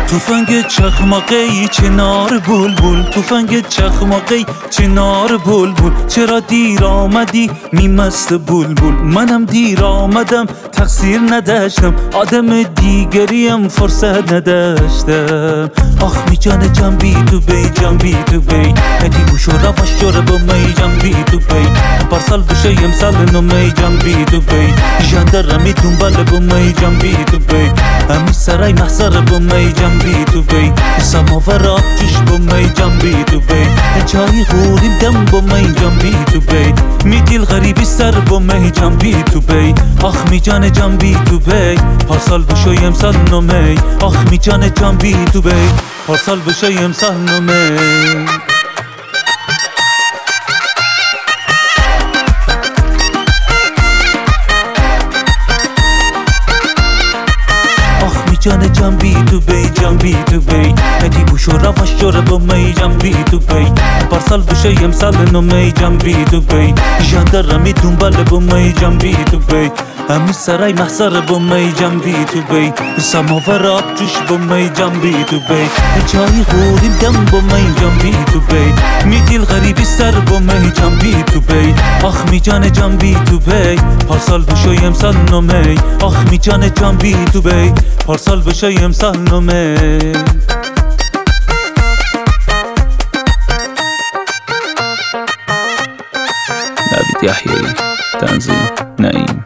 توفنگ چخماقی چنار بلبل، توفنگ چخماقی چنار بلبل، چرا دیر آمدی میمست بلبل؟ منم دیر آمدم تقصیر نداشتم، آدم دیگریم فرصت نداشتم. آخ می جان جنبی تو بی جنبی تو بی ادی بوشو رواش جوره با می جنبی تو بی پارسال بشه یم سال نو می جنبی تو بی جندرمی دنبال با می جنبی تو بی امی سرای محصر با می جنبی تو بی سماور آتش با می جنبی تو بی چای غوریم دم با می جنبی تو بی می دل غریبی سر با می جنبی تو بی آخ می جان جنبی تو بی پارسال بشه یم سال نو می آخ می جان جنبی تو بی پارسال بشه یم سال نو می جان جنبی تو بی جنبی تو بی ادی بوشو رواش جوره با می جنبی تو بی پارسال بشه یم سال نو می جنبی تو بی جندرمی دنبال با می جنبی تو بی امی سرای محصر با می جنبی تو بی سماور آب جوش با می جنبی تو بی چای غوریم دم با می جنبی تو بی می دل غریبی سر با می جنبی تو بی آخ می جان جنبی تو بی پارسال بشه یم سال نو می آخ می جان جنبی تو بی پارسال بشه یم سال نو می نوید یحیی، تنظیم نعیم.